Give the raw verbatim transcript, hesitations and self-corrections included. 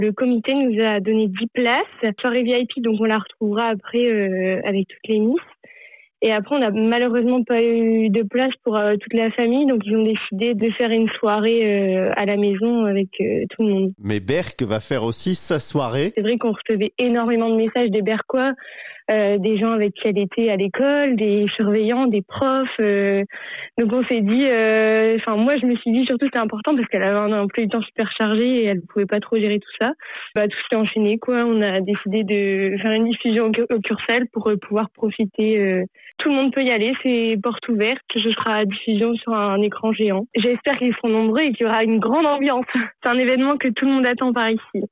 Le comité nous a donné dix places, soirée V I P, donc on la retrouvera après euh, avec toutes les Miss. Et après, on n'a malheureusement pas eu de place pour euh, toute la famille, donc ils ont décidé de faire une soirée euh, à la maison avec euh, tout le monde. Mais Berck va faire aussi sa soirée. C'est vrai qu'on recevait énormément de messages des Berquois, euh, des gens avec qui elle était à l'école, des surveillants, des profs. Euh, donc on s'est dit, enfin euh, moi je me suis dit surtout c'était important parce qu'elle avait un emploi du temps super chargé et elle pouvait pas trop gérer tout ça. Bah, tout s'est enchaîné quoi. On a décidé de faire une diffusion au, au Curcell pour euh, pouvoir profiter. Euh, Tout le monde peut y aller, c'est porte ouverte. Ce sera à diffusion sur un écran géant. J'espère qu'ils seront nombreux et qu'il y aura une grande ambiance. C'est un événement que tout le monde attend par ici.